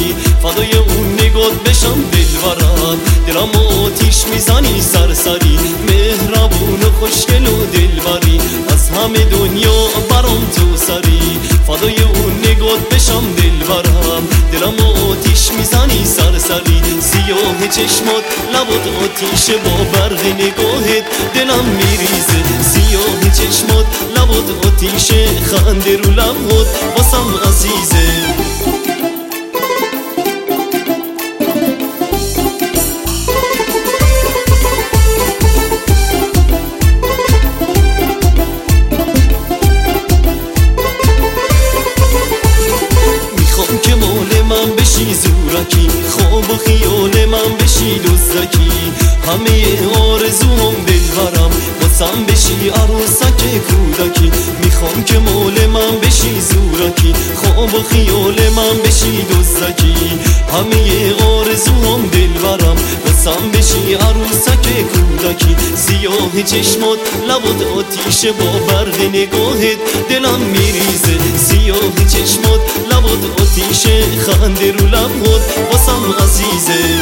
سرسری فدای اون نگات بشم دلبرم دلم آتیش میزنی سرسری مهربون و خوشگل و دلبری از همه دنیا برام تو سری فدای اون نگات بشم دلبرم دلم آتیش میزنی سرسری سیاه چشمات لبات آتیش با برق نگاهت دلم میریزه سیاه چشمات لبات آتیش خنده رو لبات واسم عزیزه که مال من بشی زورکی خواب و خیال من بشی دزدکی همه آرزوام دلبرم واسم بشی عروسک کودکی میخوام که مال من بشی زورکی خواب و خیال من بشی دزدکی همه آرزوام دلبرم واسم بشی عروسک کودکی سیاه چشمات لبات آتیش با برق نگاهت دلم میریزه سیاه چشمات لبات آتیش خنده رو لبات واسم عزیزه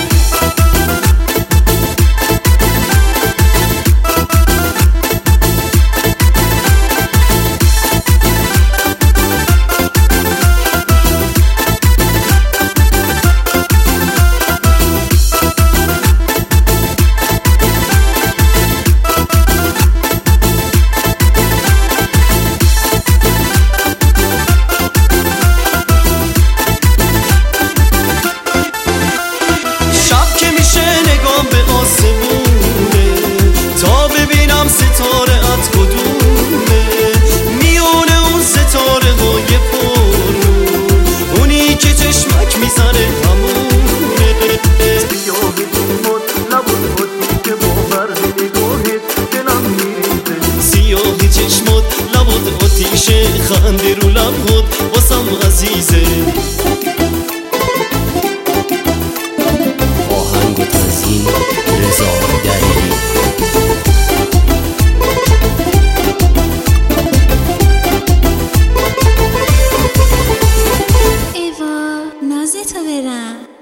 تا ببینم ستاره ات کدومه میونه اون ستاره های پرنور اونی که چشمک میزنه همونه سیاه چشمات لبات آتیش با برق نگاهت دلم میریزه سیاه چشمات لبات آتیش خنده رو لبات واسم عزیزه آهنگ و تنظیم رضا دریری ایوا نازتو برم